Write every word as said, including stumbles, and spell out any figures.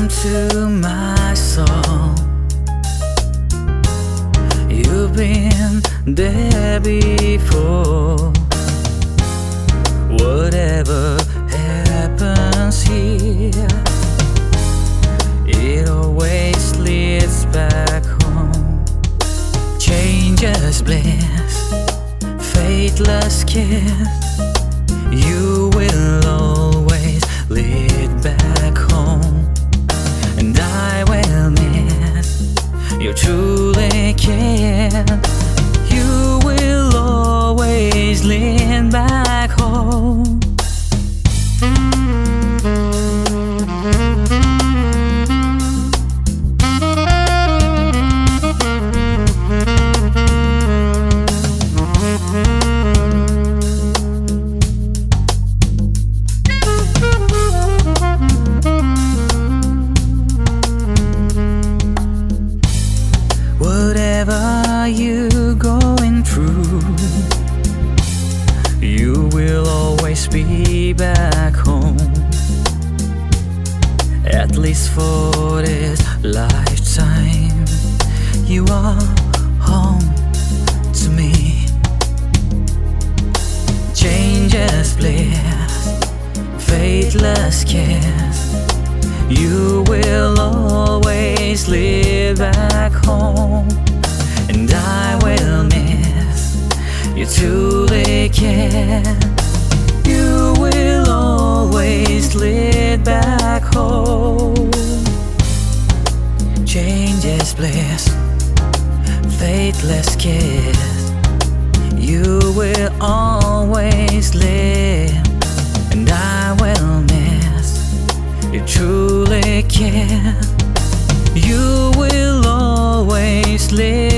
to my soul. You've been there before. Whatever happens here, it always leads back home. Changeless bliss, fateless kiss. You will always lead back home, and I will miss you truly care. You will always lead back home. Whatever you're going through, you will always be back home. At least for this lifetime, you are home to me. Changeless bliss, fateless kiss. You will always live back home, and I will miss you truly care. You will always lead back home. Changeless bliss, fateless kiss. You will always live, and I will miss you truly care. You will always live